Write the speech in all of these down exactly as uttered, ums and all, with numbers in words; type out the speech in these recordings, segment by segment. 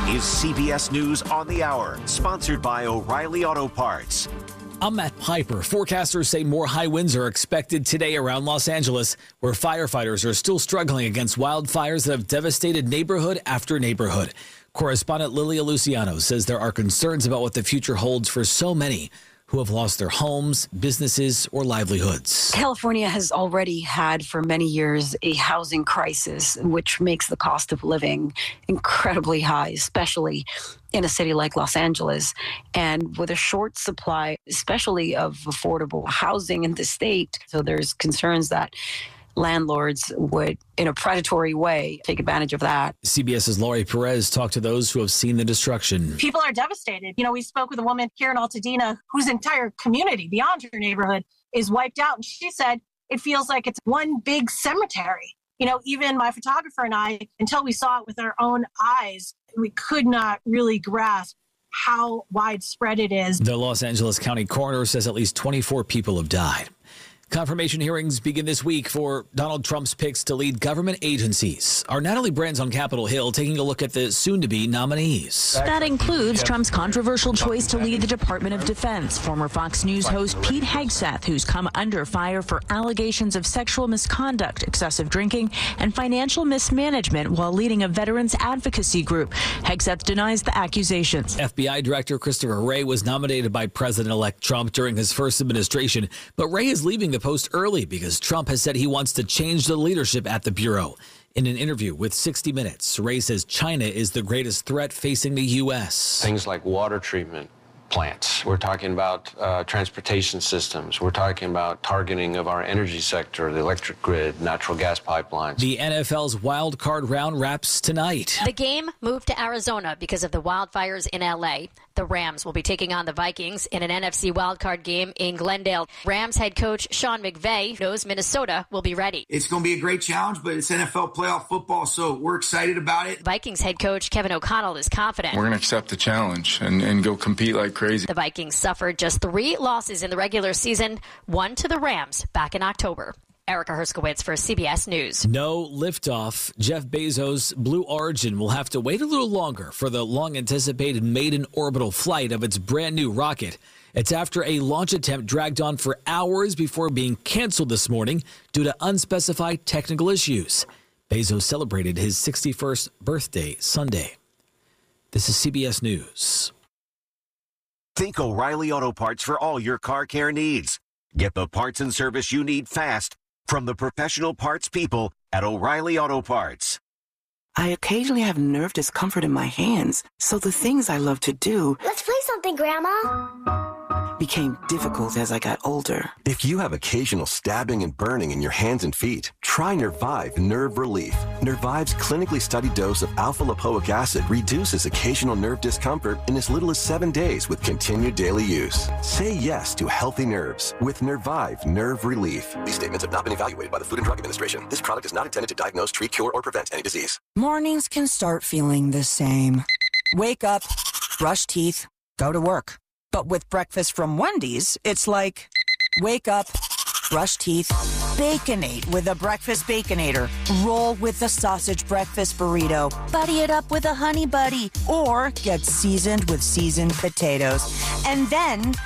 is C B S News on the Hour, sponsored by O'Reilly Auto Parts. I'm Matt Piper. Forecasters say more high winds are expected today around Los Angeles, where firefighters are still struggling against wildfires that have devastated neighborhood after neighborhood. Correspondent Lilia Luciano says there are concerns about what the future holds for so many who have lost their homes, businesses, or livelihoods. California has already had for many years a housing crisis, which makes the cost of living incredibly high, especially in a city like Los Angeles. And with a short supply, especially of affordable housing in the state, so there's concerns that landlords would, in a predatory way, take advantage of that. CBS's Laurie Perez talked to those who have seen the destruction. People are devastated. You know, we spoke with a woman here in Altadena whose entire community beyond her neighborhood is wiped out. And she said it feels like it's one big cemetery. You know, even my photographer and I, until we saw it with our own eyes, we could not really grasp how widespread it is. The Los Angeles County coroner says at least twenty-four people have died. Confirmation hearings begin this week for Donald Trump's picks to lead government agencies. Our Natalie Brand's on Capitol Hill taking a look at the soon-to-be nominees. That includes Trump's controversial choice to lead the Department of Defense, former Fox News host Pete Hegseth, who's come under fire for allegations of sexual misconduct, excessive drinking, and financial mismanagement while leading a veterans advocacy group. Hegseth denies the accusations. F B I Director Christopher Wray was nominated by President-elect Trump during his first administration, but Wray is leaving the post early because Trump has said he wants to change the leadership at the Bureau. In an interview with sixty minutes, Wray says China is the greatest threat facing the U S. Things like water treatment plants. We're talking about uh, transportation systems. We're talking about targeting of our energy sector, the electric grid, natural gas pipelines. The N F L's wild card round wraps tonight. The game moved to Arizona because of the wildfires in L A. The Rams will be taking on the Vikings in an N F C wildcard game in Glendale. Rams head coach Sean McVay knows Minnesota will be ready. It's going to be a great challenge, but it's N F L playoff football, so we're excited about it. Vikings head coach Kevin O'Connell is confident. We're going to accept the challenge and, and go compete like crazy. The Vikings suffered just three losses in the regular season, one to the Rams back in October. Erica Herskowitz for C B S News. No liftoff. Jeff Bezos' Blue Origin will have to wait a little longer for the long-anticipated maiden orbital flight of its brand-new rocket. It's after a launch attempt dragged on for hours before being canceled this morning due to unspecified technical issues. Bezos celebrated his sixty-first birthday Sunday. This is C B S News. Think O'Reilly Auto Parts for all your car care needs. Get the parts and service you need fast from the professional parts people at O'Reilly Auto Parts. I occasionally have nerve discomfort in my hands, so the things I love to do... Let's play something, Grandma. ...became difficult as I got older. If you have occasional stabbing and burning in your hands and feet, try Nervive Nerve Relief. Nervive's clinically studied dose of alpha-lipoic acid reduces occasional nerve discomfort in as little as seven days with continued daily use. Say yes to healthy nerves with Nervive Nerve Relief. These statements have not been evaluated by the Food and Drug Administration. This product is not intended to diagnose, treat, cure, or prevent any disease. Mornings can start feeling the same. Wake up, brush teeth, go to work. But with breakfast from Wendy's, it's like, wake up, brush teeth, Baconate with a breakfast Baconator. Roll with a sausage breakfast burrito. Buddy it up with a Honey Buddy. Or get seasoned with seasoned potatoes. And then,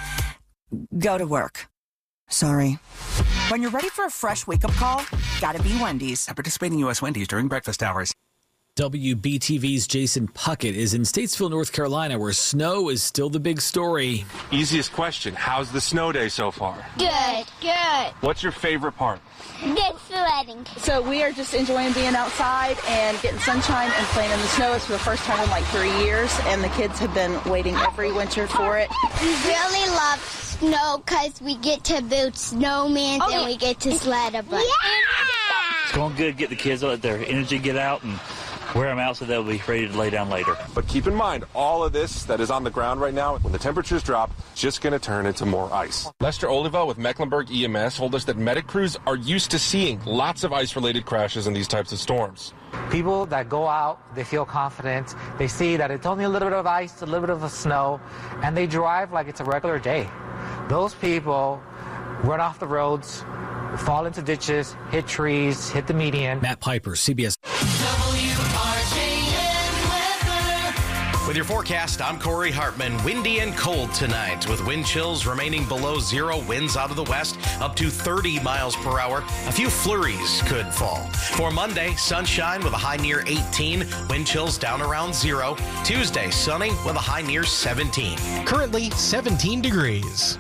go to work. Sorry. When you're ready for a fresh wake-up call, gotta be Wendy's. At participating U S Wendy's during breakfast hours. W B T V's Jason Puckett is in Statesville, North Carolina, where snow is still the big story. Easiest question, how's the snow day so far? Good, good. What's your favorite part? Good sledding. So we are just enjoying being outside and getting sunshine and playing in the snow. It's for the first time in like three years, and the kids have been waiting every winter for it. We really love snow because we get to build snowmen oh, and we get to sled a bunch. Yeah! It's going good. Get the kids let their energy get out and wear them out so they'll be ready to lay down later. But keep in mind, all of this that is on the ground right now, when the temperatures drop, it's just going to turn into more ice. Lester Oliva with Mecklenburg E M S told us that medic crews are used to seeing lots of ice-related crashes in these types of storms. People that go out, they feel confident. They see that it's only a little bit of ice, a little bit of snow, and they drive like it's a regular day. Those people run off the roads, fall into ditches, hit trees, hit the median. Matt Piper, C B S. W R J N weather. With your forecast, I'm Corey Hartman. Windy and cold tonight, with wind chills remaining below zero. Winds out of the west up to thirty miles per hour. A few flurries could fall. For Monday, sunshine with a high near eighteen. Wind chills down around zero. Tuesday, sunny with a high near seventeen. Currently seventeen degrees.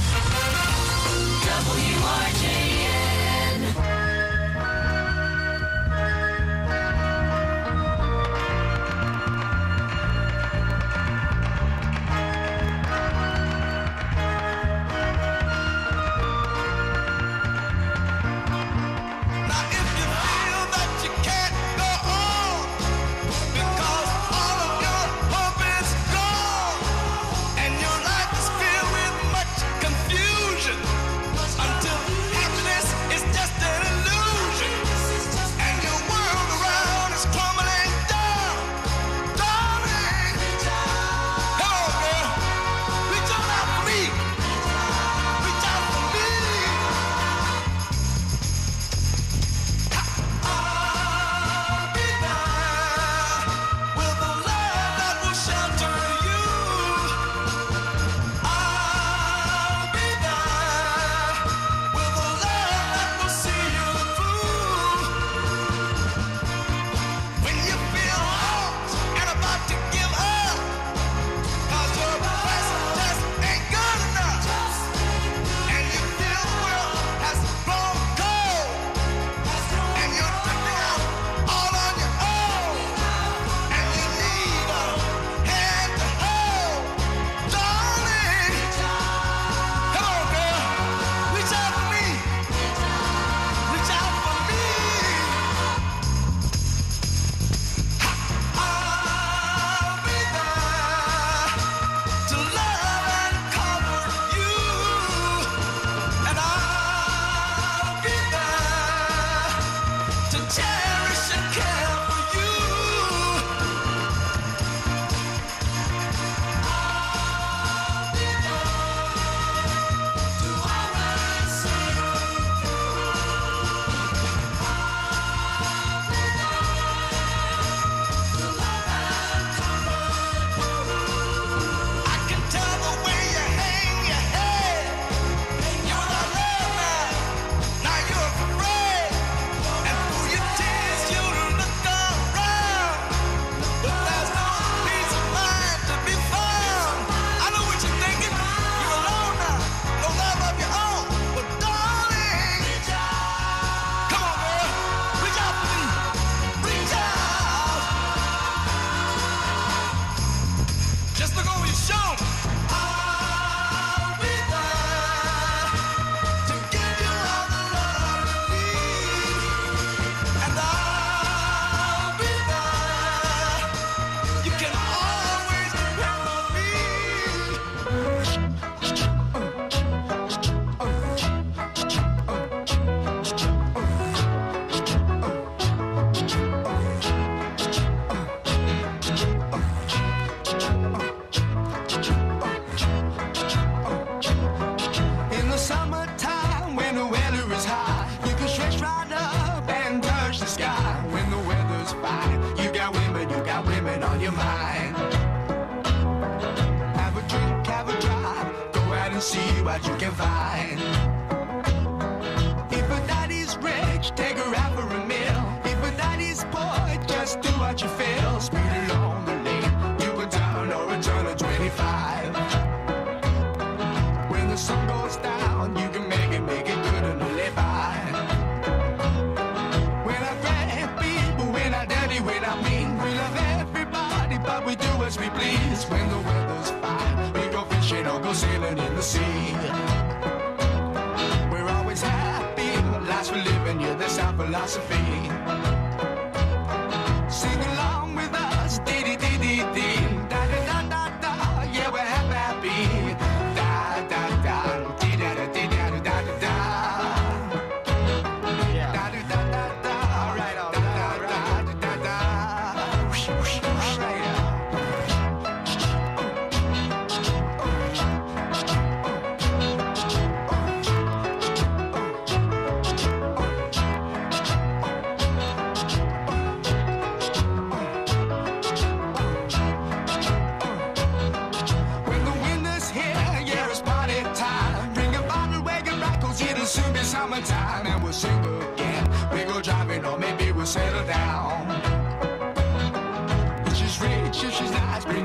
W R J N.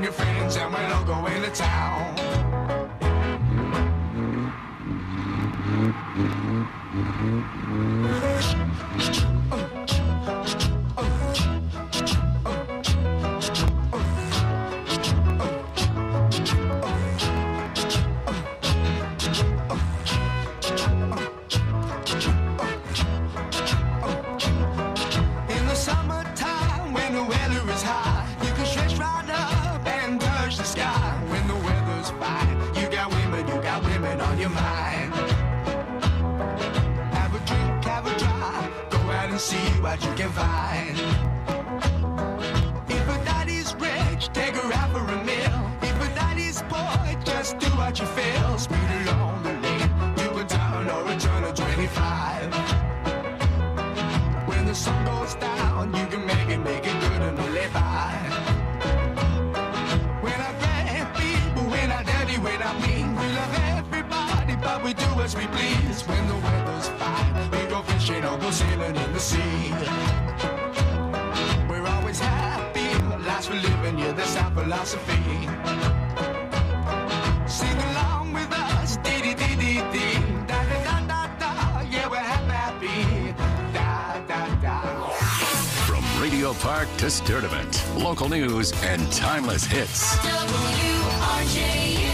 your friends and we'll all go into town. See what you can find. If a daddy's rich, take her out for a meal. If a daddy's poor, just do what you feel. Speed along the lane, you can turn or return to twenty-five. When the sun goes down, you can make it, make it good and live by. We're not bad people, we're not dirty, we're not mean. We love everybody, but we do as we please. When the weather's fine, we go fishing or go sailing in the sea. We're always happy, life's for living, yeah, that's our philosophy. Sing along with us, dee dee dee dee dee, da da da da da, yeah, we're happy, da da da. From Radio Park to Sturdivant, local news and timeless hits. W R J N.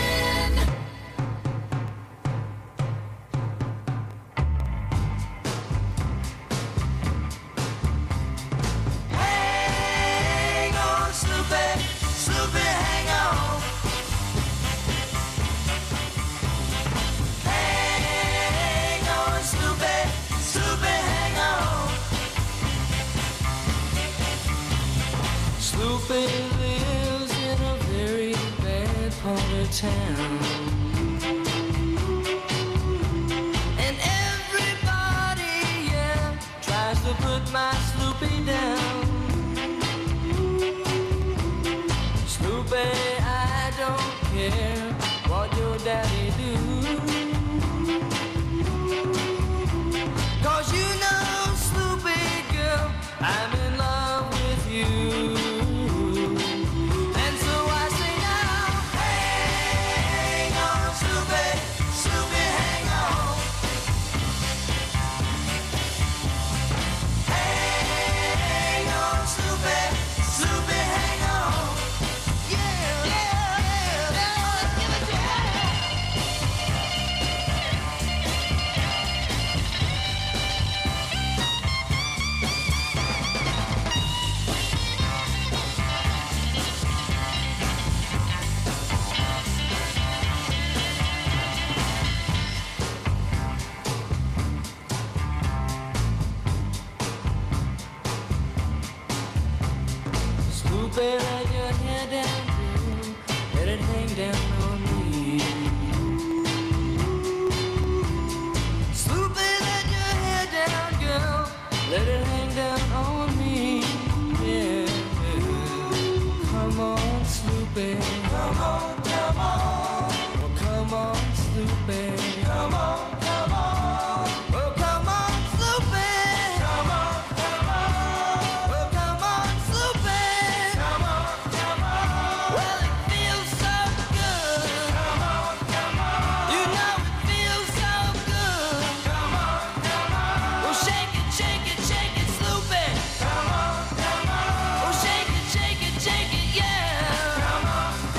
Sloopy lives in a very bad part of town, and everybody, yeah, tries to put my Sloopy down. Sloopy, I don't care what your daddy do, 'cause you know, Sloopy girl, I'm in love with you. Sloopy, let your hair down, girl. Let it hang down on me. Sloopy, let your hair down, girl. Let it hang down on me. Yeah. Come on, Sloopy. Come on, come on. Oh, come on, Sloopy. Come on, come on. Oh, come on, Sloopy. Come on, come on. Oh, come on, Sloopy. Come on, come on. Well, it feels so good. Come on, come on. You know it feels so good. Come on, come on. Oh, shake it, shake it, shake it, Sloopy. Come on, come on. Oh, shake it, shake it, shake it, yeah. Come on,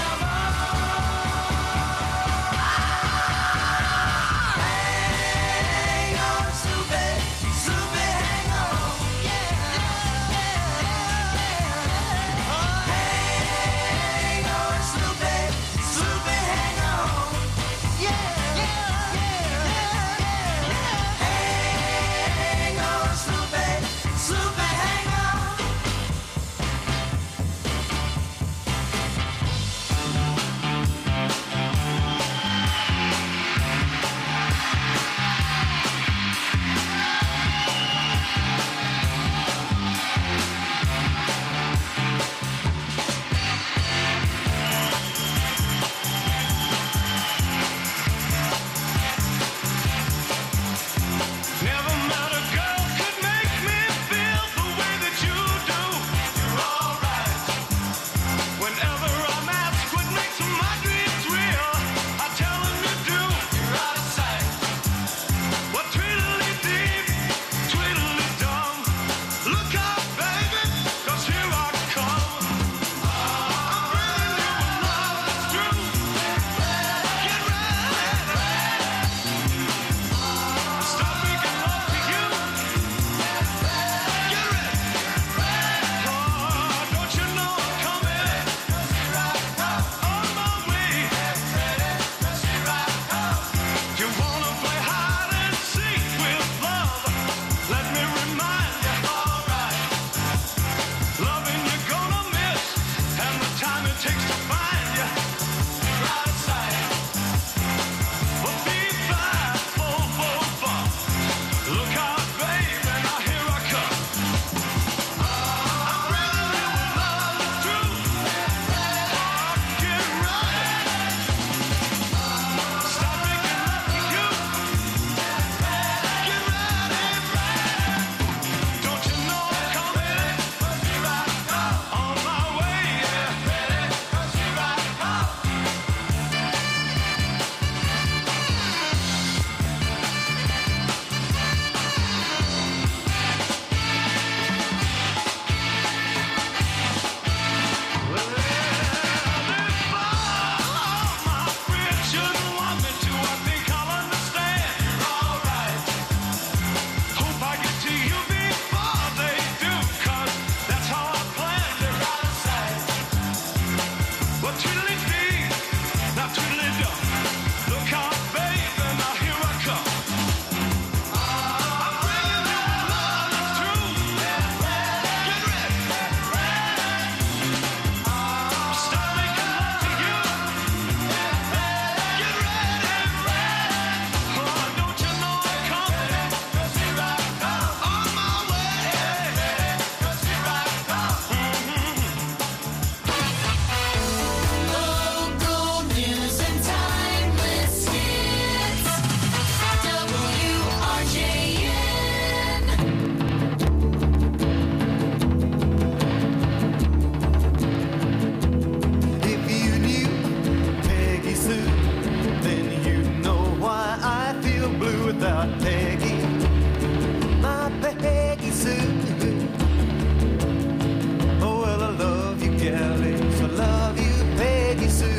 Kelly's. I love you, Peggy Sue.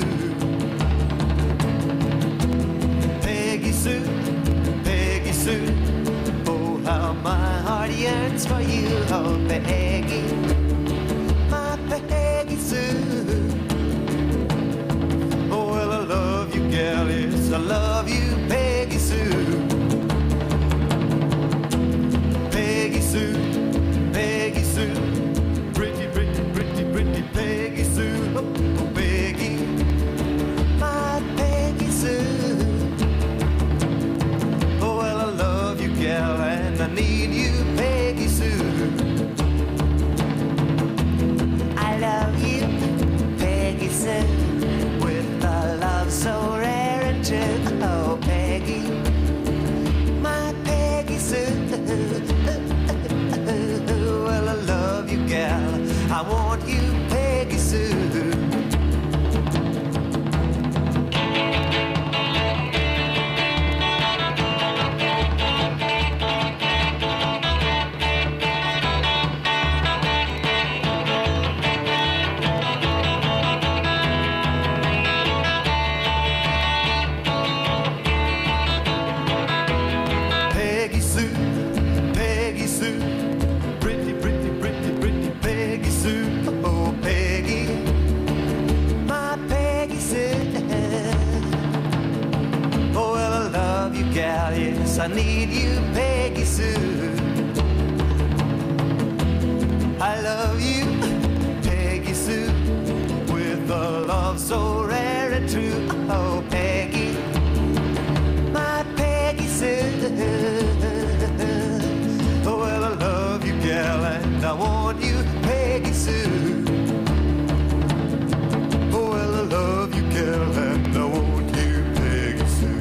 Peggy Sue, Peggy Sue. Oh, how my heart yearns for you, oh, Peggy. My Peggy Sue. Oh, well, I love you, Kelly's. I love you, Peggy Sue. Peggy Sue, Peggy Sue, pretty, pretty, pretty, pretty Peggy Sue, oh, oh Peggy, my Peggy Sue. Oh well, I love you, gal, and I need you, Peggy Sue. I love you, Peggy Sue, with a love so rare and true. Oh Peggy, my Peggy Sue. Well, I love you, gal. I want you, Peggy Sue. Peggy Sue, Peggy Sue, pretty, pretty, pretty, pretty Peggy Sue. Oh, Peggy, my Peggy Sue. Oh, well, I love you, gal, yes, I need you, Peggy Sue. I love you, Peggy Sue, with a love so rare and true. Oh, Peggy, my Peggy Sue. Oh, well, I love you, gal, and I want you, Peggy Sue. Oh, well, I love you, gal, and I want you, Peggy Sue.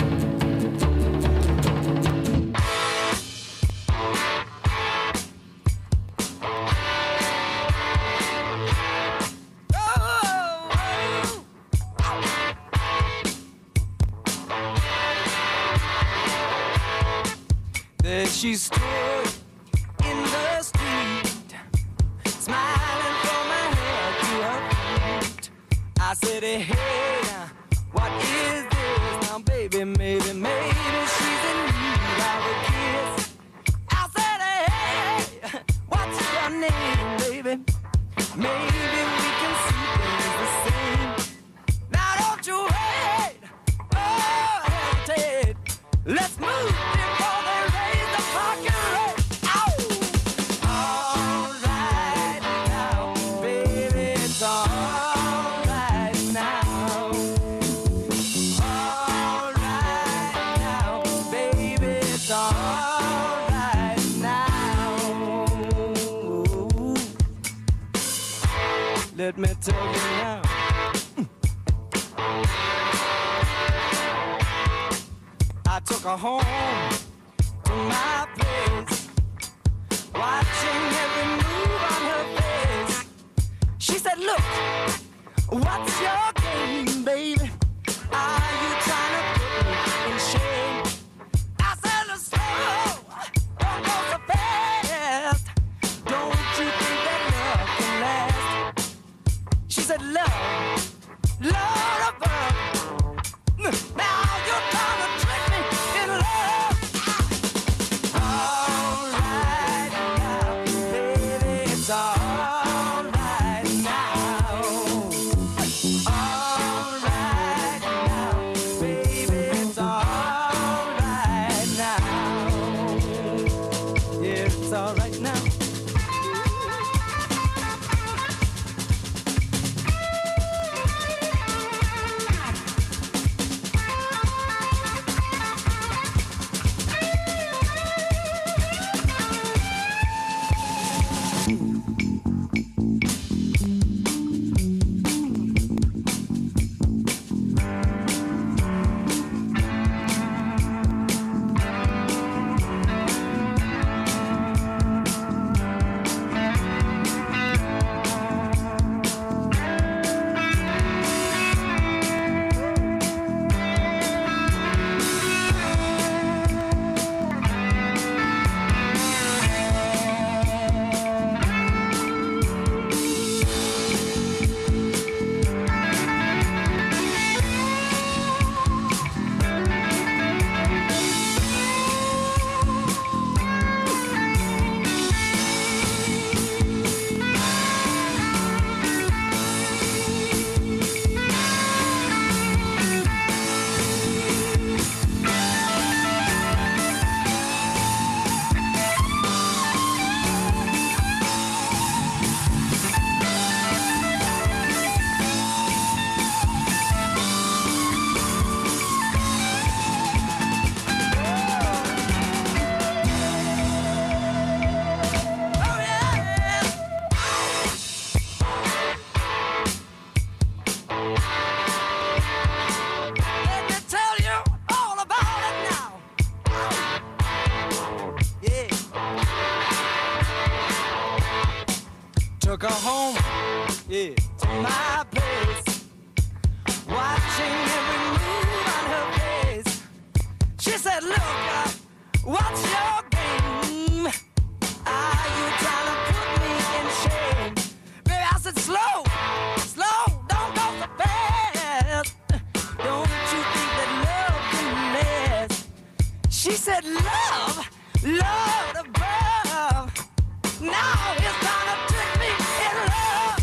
There she stood in the street, smiling from her head to her feet. I said, hey, what is this? Now, baby, maybe, maybe she's in need of a kiss. I said, hey, what's your name, baby? Maybe we can see things the same. Now, don't you wait, oh, hesitate. Let's move before they raise the parking rate. Ow! All right now, baby, it's all right now. All right now, baby, it's all right now. Let me tell you now. I took her home to my place, watching every move on her face. She said, look, what's your game, baby? Are you trying to put me in shame? I said, let's slow, don't go so fast. Don't you think that love can last? She said, love, love above. Now you're trying to trick me in love. All right now, baby, it's all right now. All right now, baby, it's all right now. Yeah, it's all right now. yeah, my place, watching every move on her face. She said, look, uh, what's your game? Are you trying to put me in shame? Baby, I said, slow, slow, don't go so fast. Don't you think that love can last? She said, love, love above. Now it's time to trick me in love.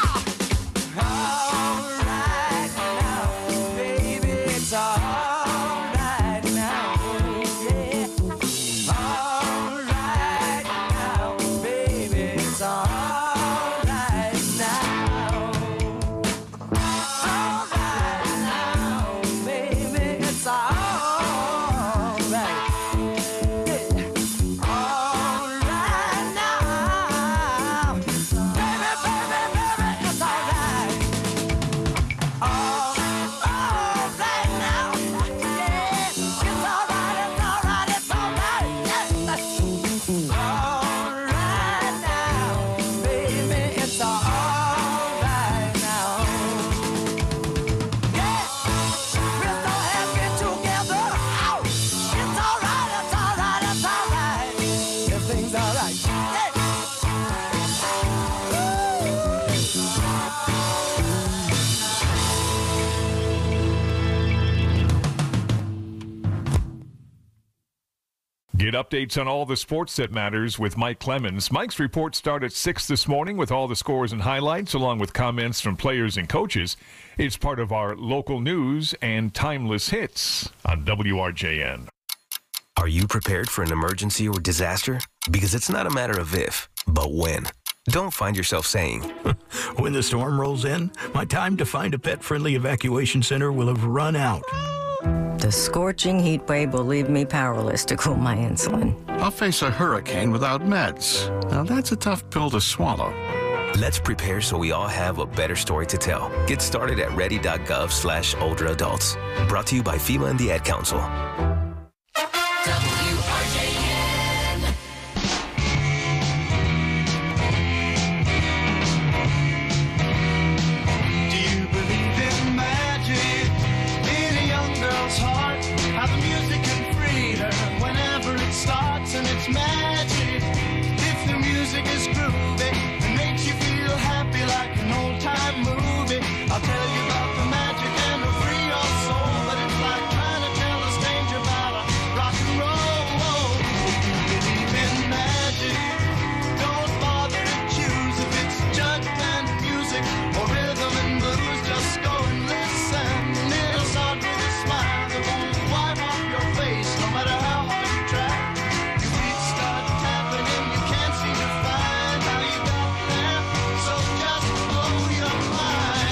All right now, baby, it's all right now, yeah. All right now, baby, it's all right now. All right now, baby, it's all right. Yeah. All right now, baby, baby, baby, it's all right. All, all right now, yeah. It's all right, it's all right, it's all right. Yeah. All right now, baby, it's all right now. Yeah, we're so happy together. Ow. It's all right, it's all right, it's all right. Everything's all right. Yeah. Get updates on all the sports that matters with Mike Clemens. Mike's reports start at six this morning with all the scores and highlights, along with comments from players and coaches. It's part of our local news and timeless hits on W R J N. Are you prepared for an emergency or disaster? Because it's not a matter of if, but when. Don't find yourself saying, when the storm rolls in, my time to find a pet-friendly evacuation center will have run out. The scorching heat wave will leave me powerless to cool my insulin. I'll face a hurricane without meds. Now that's a tough pill to swallow. let's prepare so we all have a better story to tell. Get started at ready.gov slash older adults. Brought to you by FEMA and the Ad Council. W R J N. Do you believe in magic in a young girl's heart? How the music can free her whenever it starts, and it's magic. If the music is groovy and makes you feel happy like an old time movie, I'll tell you about the magic and it'll free your soul. But it's like trying to tell a stranger about a rock and roll. If you believe in magic, don't bother to choose if it's jug band music or rhythm and blues. Just go and listen, and it'll start with a smile that won't wipe off your face, no matter how hard you try. Your feet start tapping and you can't seem to find how you got there, so just blow your mind.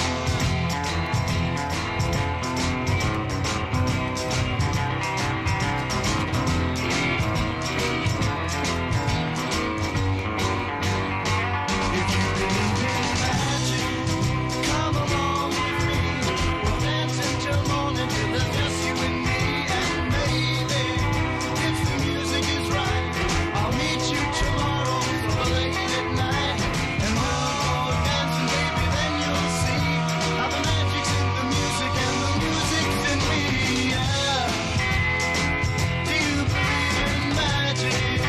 If you believe in magic, come along with me. We'll dance until morning till there's just you and me. And maybe, if the music is right, I'll meet you tomorrow so late at night. And we'll go dancing, baby, then you'll see how the magic's in the music and the music's in me. Yeah. Do you believe in magic?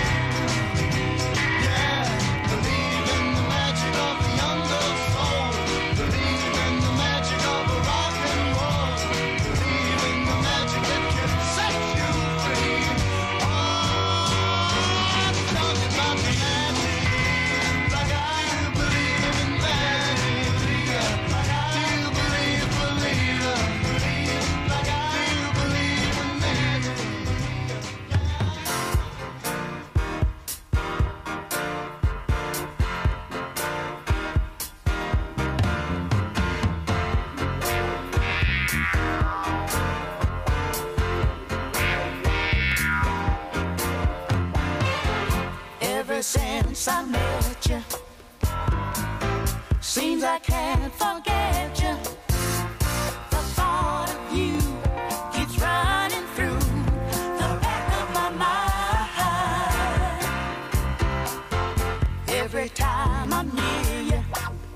Yeah. Believe in the magic of the young girl's soul. Believe in the magic of a rock and roll. Believe in the magic that can set you free. Oh, I'm talking about the magic. Like I do believe in magic. Do you believe, believe, believe? Like I do believe in magic. Ever since I met you, seems I can't forget you. The thought of you keeps running through the back of my mind. Every time I'm near you,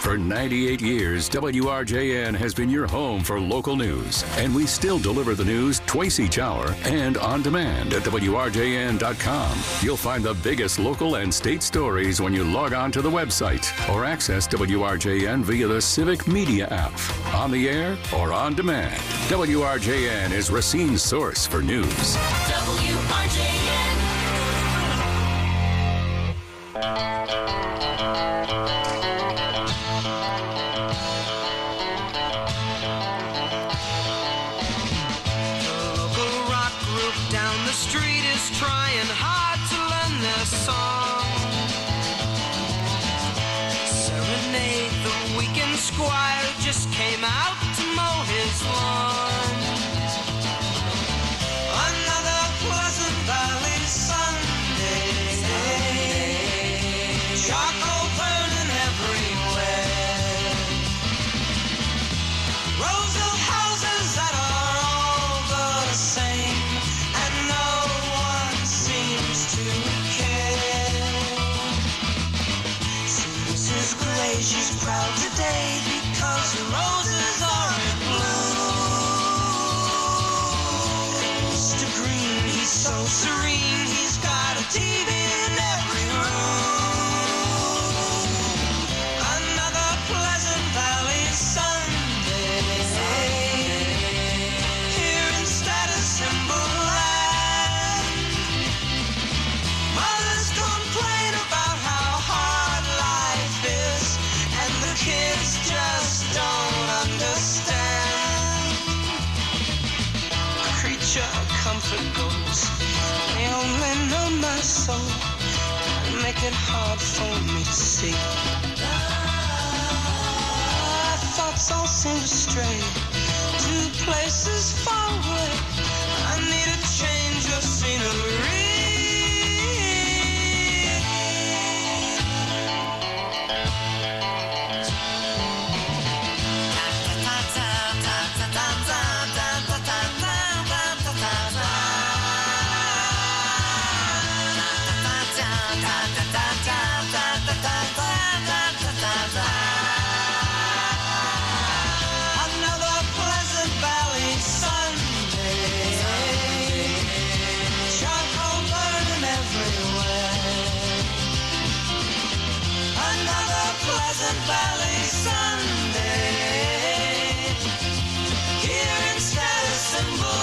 For ninety-eight years, W R J N has been your home for local news, and we still deliver the news twice each hour and on demand at W R J N dot com. You'll find the biggest local and state stories when you log on to the website or access W R J N via the Civic Media app, on the air or on demand. W R J N is Racine's source for news. W R J N. Squire just came out to mow his lawn. Another Pleasant Valley Sunday. Charcoal burning everywhere. Rows of houses that are all the same, and no one seems to care. See Missus Gray, she's proud today because the roses are in bloom. Mister Green, he's so serene, he's got a T V in every room. Another Pleasant Valley Sunday. Here in Status Symbol Land, mothers complain about how hard life is, and the kids just don't understand. Creature of comfort goes, they only know my soul, make it hard for me to see. My thoughts all seem to stray to places far away. I need a change of scenery. Another Pleasant Valley Sunday. Charcoal burning everywhere. Another Pleasant Valley Sunday. Here in Status Symbol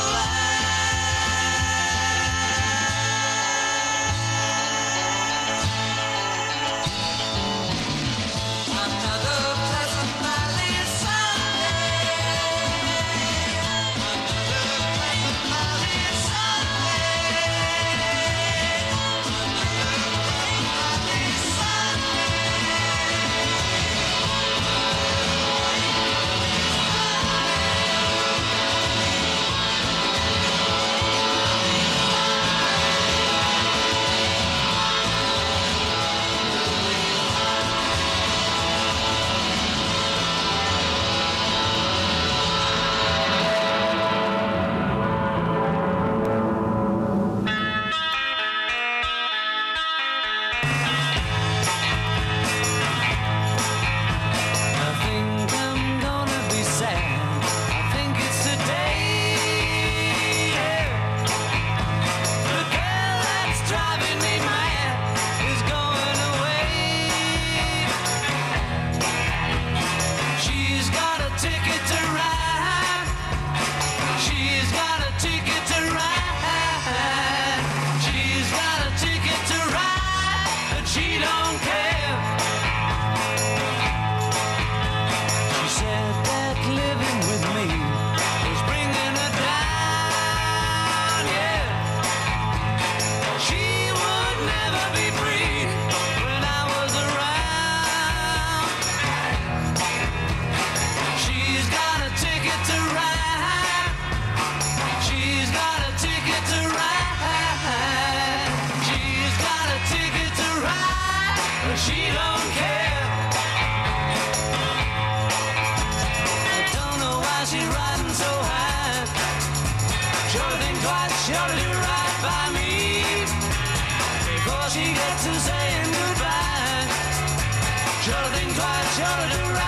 she gets to saying goodbye. Sure think twice, sure do right.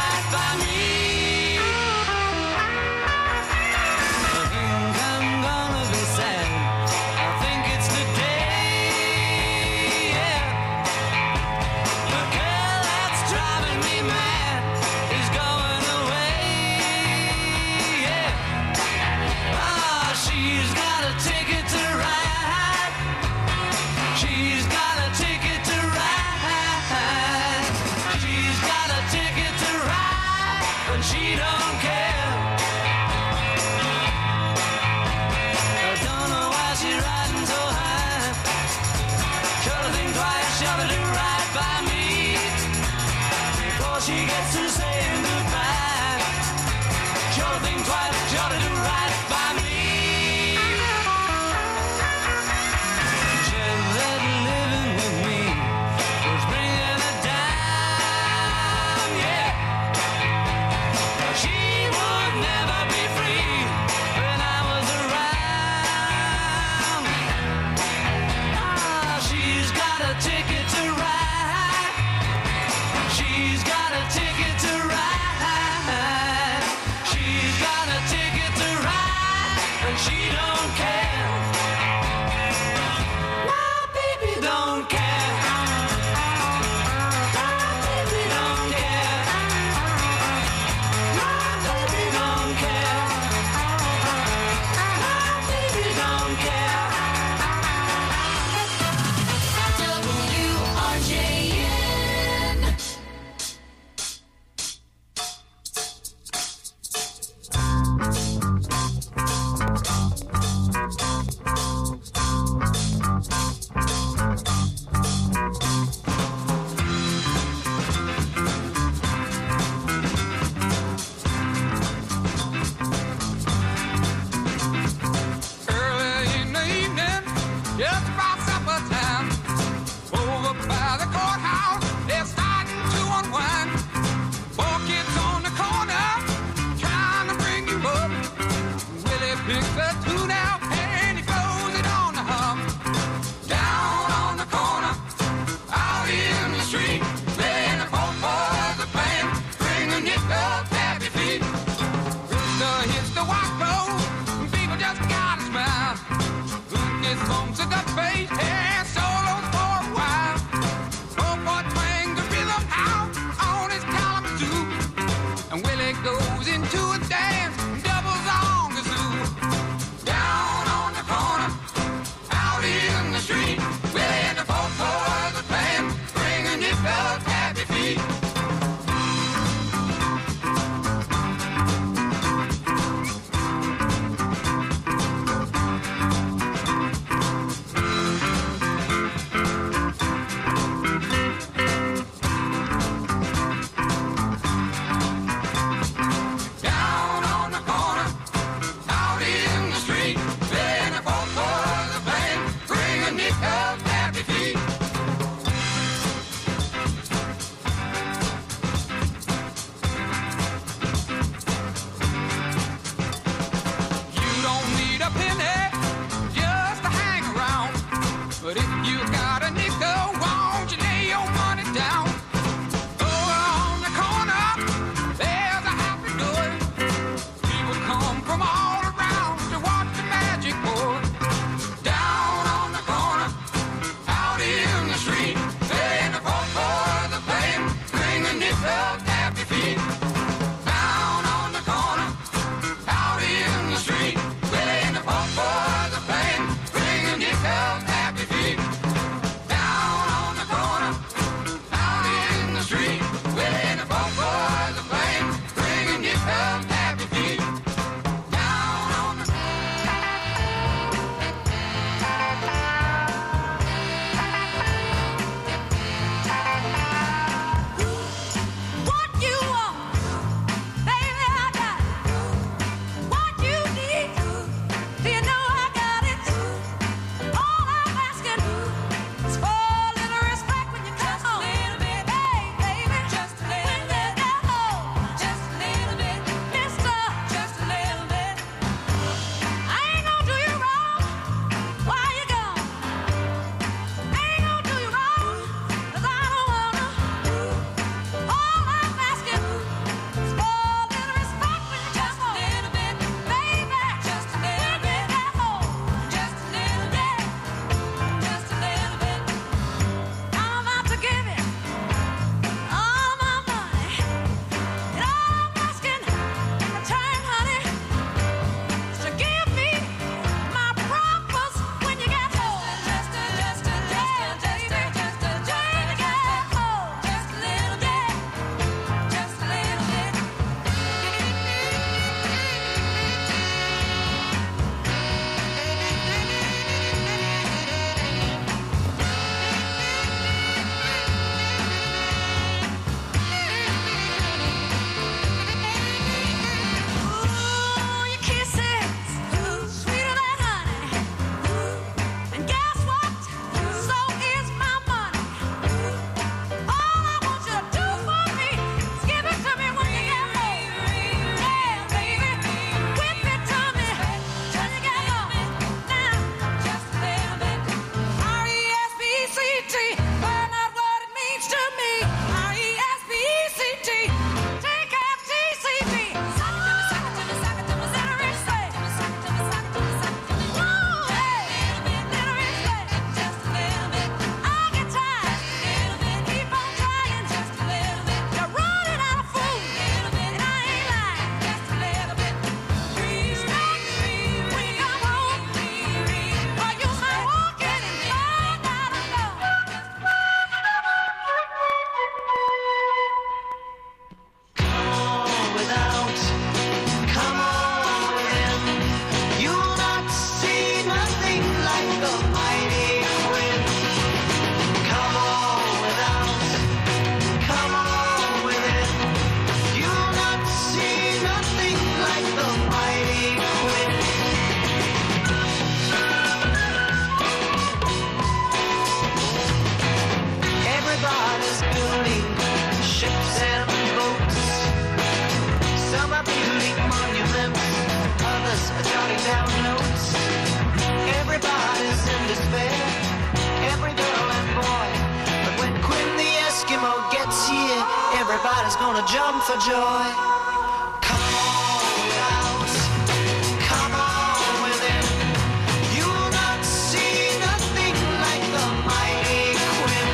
ships and boats. Some are building monuments, others are jotting down notes. Everybody's in despair, every girl and boy. But when Quinn the Eskimo gets here, everybody's gonna jump for joy. Come on without, come on within. You will not see nothing like the mighty Quinn.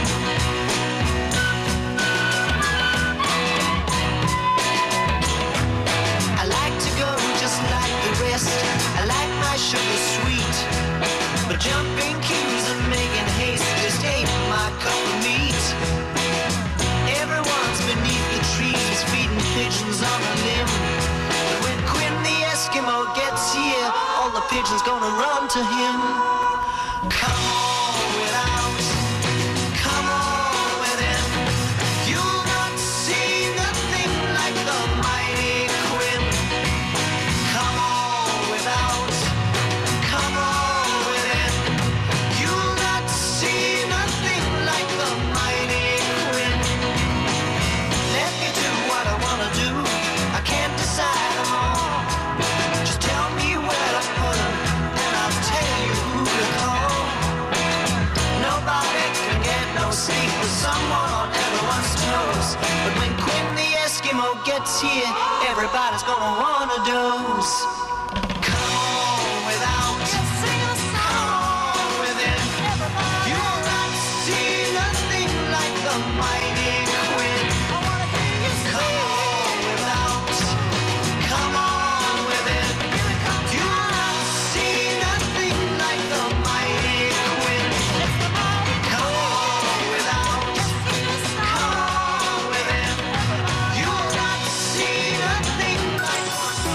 I like to go just like the rest. I like my sugar sweet, but jumping queues and making haste just ain't my cup of meat. Everyone's beneath the trees feeding pigeons on a limb. But when Quinn the Eskimo gets here, all the pigeons gonna run to him. Come on without, come on within. You'll not see nothing like the mighty Quinn. Come on without, come on within. You'll not see nothing like the mighty Quinn. Let me do what I wanna do. I can't decide them all. Just tell me where to put them, and I'll tell you who to call. Nobody can get no sleep with someone on everyone's toes. But when Quinn the Eskimo gets here, everybody's gonna wanna doze. Come on without, come on within. You'll not see nothing like the mighty Quinn. Come on without, come on within. You'll not see nothing like the mighty Quinn. Come on without, come on within. You'll not see nothing like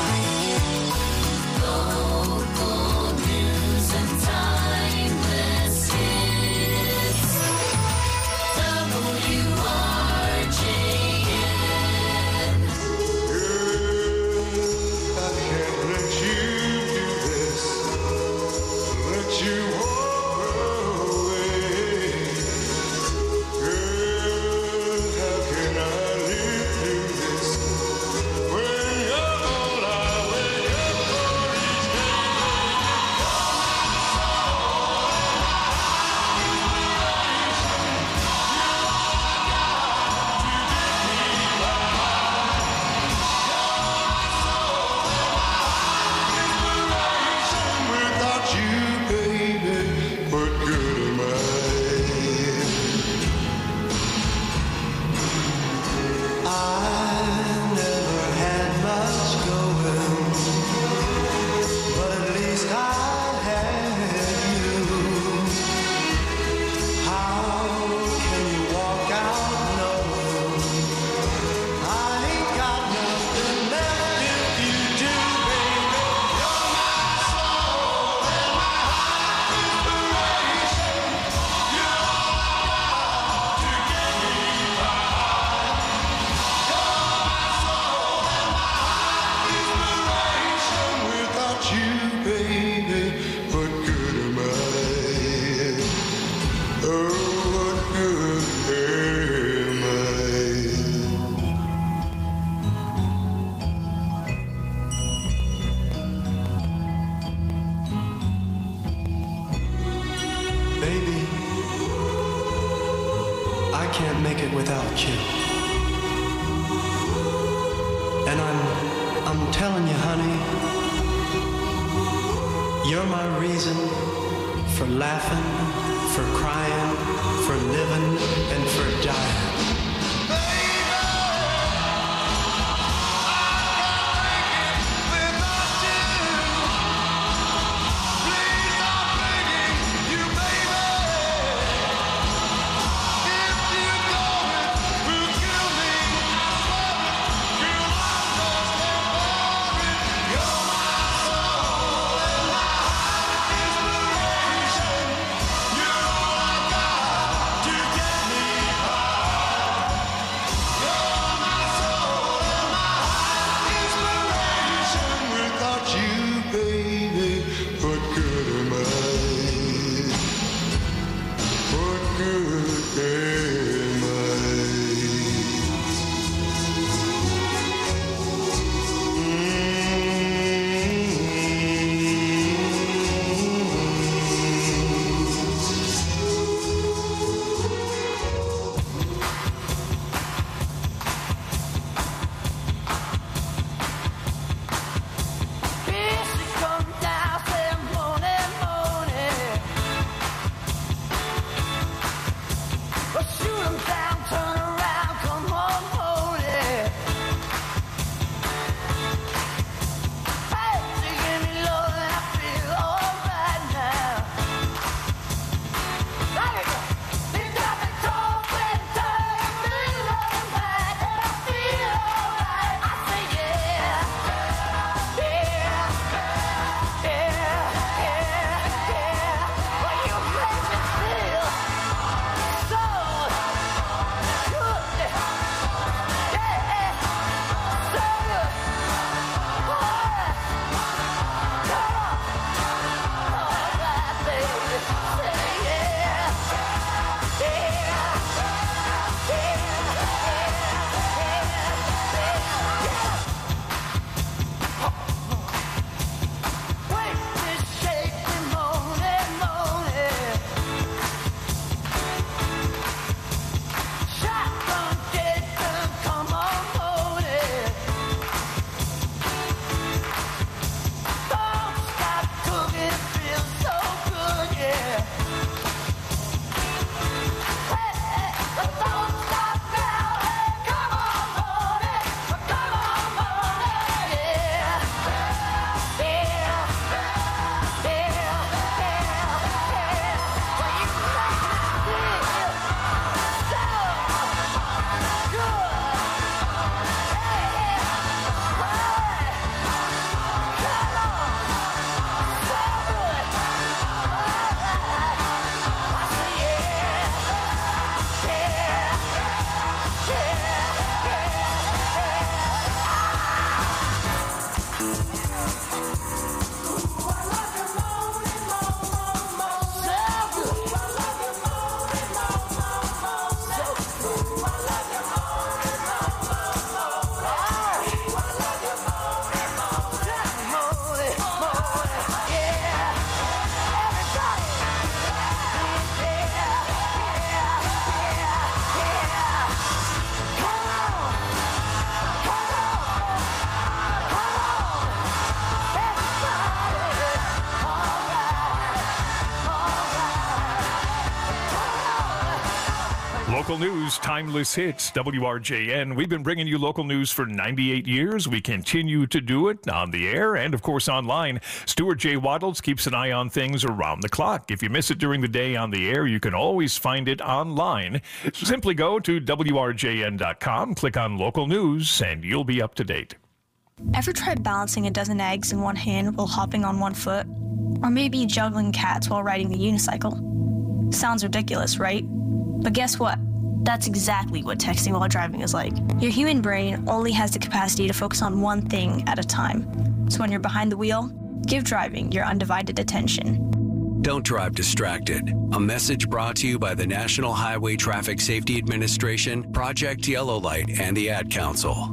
local news and timeless hits. W R J N. I can't let you do this, let you walk away. Girl, how can I live through this when you're all I wake up for each day? Without you, baby, what good am I? I never had much going, but at least I had you. How can you walk out knowing I ain't got nothing left if you do, baby? You're my soul and my heart inspiration. You're all I got to get me by. You're my soul and my heart inspiration. Without you, baby, what good am I? Oh, what good am I? Baby, I can't make it without you. And I'm I'm telling you, honey, you're my reason for laughing, for crying, for living, and for dying. You're all I got to get me by. Local news, timeless hits, W R J N. We've been bringing you local news for ninety-eight years. We continue to do it on the air and, of course, online. Stuart J. Waddles keeps an eye on things around the clock. If you miss it during the day on the air, you can always find it online. Simply go to W R J N dot com, click on local news, and you'll be up to date. Ever tried balancing a dozen eggs in one hand while hopping on one foot? Or maybe juggling cats while riding a unicycle? Sounds ridiculous, right? But guess what? That's exactly what texting while driving is like. Your human brain only has the capacity to focus on one thing at a time. So when you're behind the wheel, give driving your undivided attention. Don't drive distracted. A message brought to you by the National Highway Traffic Safety Administration, Project Yellow Light, and the Ad Council.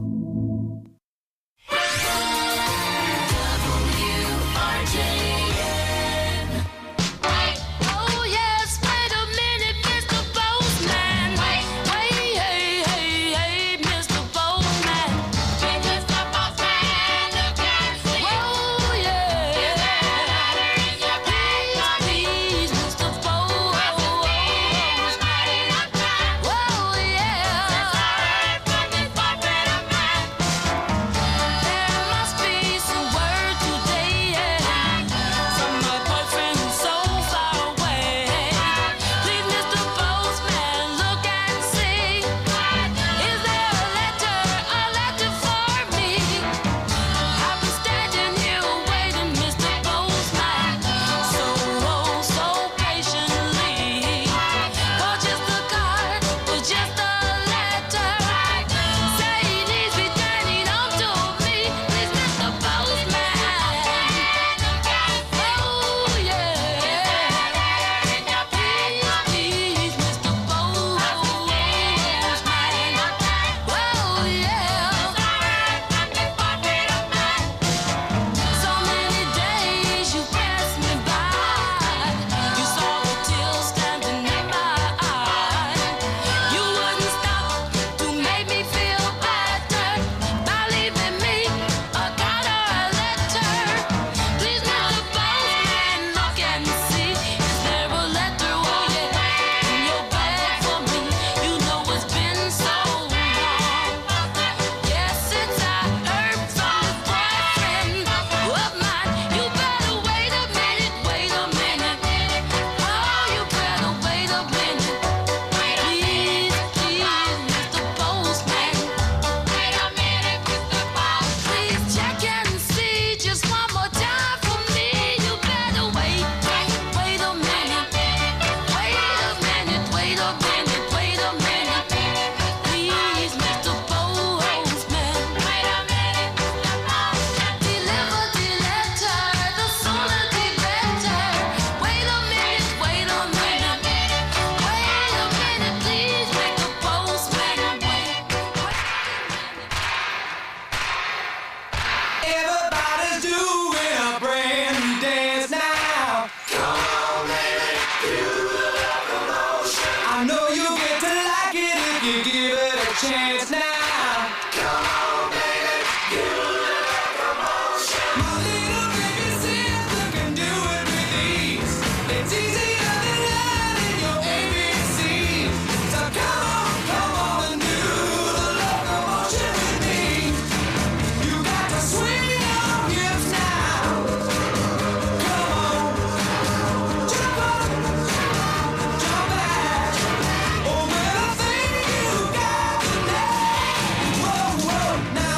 Now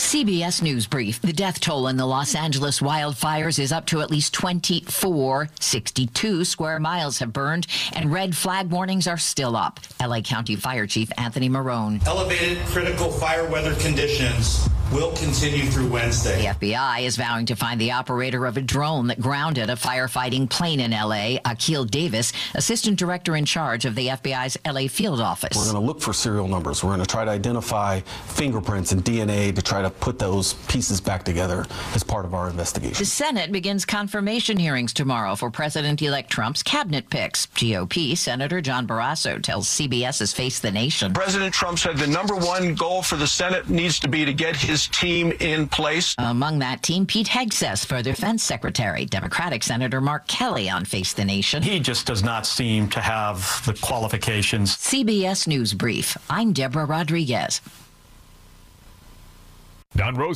C B S News Brief. The death toll in the Los Angeles wildfires is up to at least twenty-four. sixty-two square miles have burned, and red flag warnings are still up. L A County Fire Chief Anthony Marone. Elevated critical fire weather conditions will continue through Wednesday. The F B I is vowing to find the operator of a drone that grounded a firefighting plane in L A, Akil Davis, assistant director in charge of the F B I's L A field office. We're going to look for serial numbers. We're going to try to identify fingerprints and D N A to try to put those pieces back together as part of our investigation. The Senate begins confirmation hearings tomorrow for President-elect Trump's cabinet picks. G O P Senator John Barrasso tells C B S's Face the Nation. President Trump said the number one goal for the Senate needs to be to get his team in place. Among that team, Pete Hegseth for Defense Secretary, Democratic Senator Mark Kelly on Face the Nation. He just does not seem to have the qualifications. C B S News Brief. I'm Deborah Rodriguez. Don Rose.